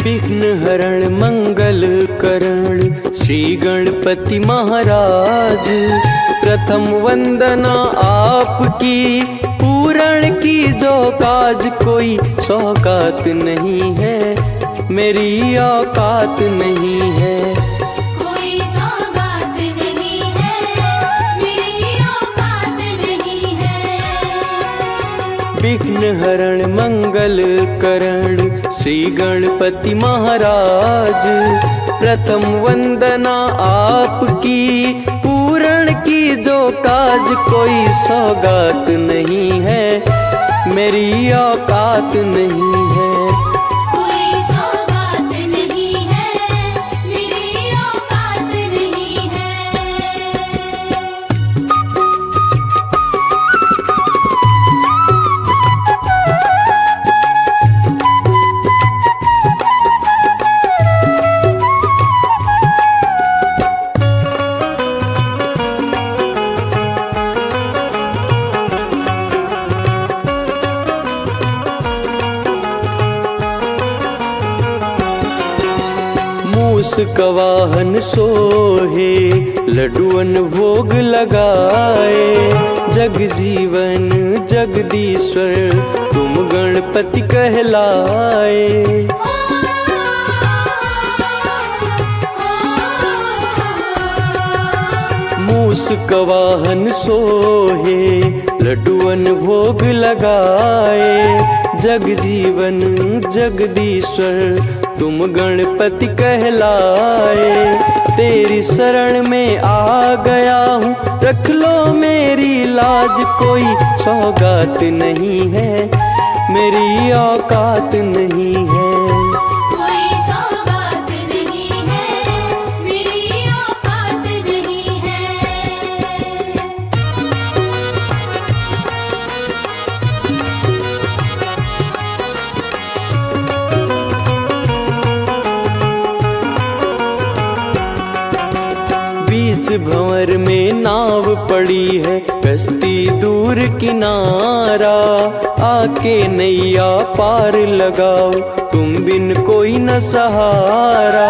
विघ्न हरण मंगल करण श्री गणपति महाराज। प्रथम वंदना आपकी, पूरण की जो काज कोई सौगात नहीं है, मेरी औकात नहीं है। कोई सौगात नहीं है, मेरी औकात नहीं है। विघ्न हरण मंगल करण श्री गणपति महाराज। प्रथम वंदना आपकी, पूरण की जो काज कोई सौगात नहीं है, मेरी औकात नहीं है। कोई सौगात नहीं है, मेरी औकात नहीं है। मूस कवाहन सोहे, लड्डुअन भोग लगाए। जग जीवन जगदीश्वर तुम गणपति कहलाए। मूस कवाहन सोहे, लड्डुअन भोग लगाए। जग जीवन जगदीश्वर तुम गणपति कहलाए। तेरी शरण में आ गया हूँ, रख लो मेरी लाज। कोई सौगात नहीं है, मेरी औकात नहीं है। कोई सौगात नहीं है, मेरी औकात नहीं है। बीच भंवर में नाव पड़ी है, कश्ती दूर किनारा। आके नैया पार लगाओ, तुम बिन कोई न सहारा।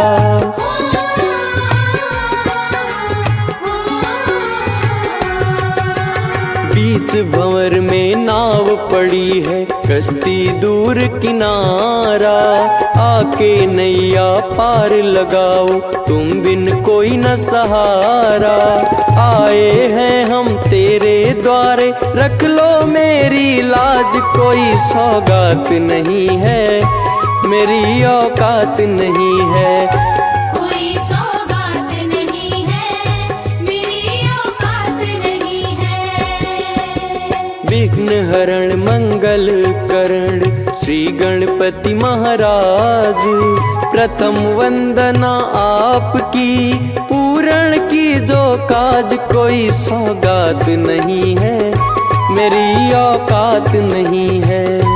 बीच भंवर में नाव पड़ी है, कश्ती दूर किनारा। आके नैया पार लगाओ, तुम बिन कोई न सहारा। आए हैं हम तेरे द्वारे, रख लो मेरी लाज। कोई सौगात नहीं है, मेरी औकात नहीं है। कोई सौगात नहीं है, मेरी औकात नहीं है। विघ्न हरण मंगल करण श्री गणपति महाराज। प्रथम वंदना आपकी, पूरण की जो काज कोई सौगात नहीं है, मेरी औकात नहीं है।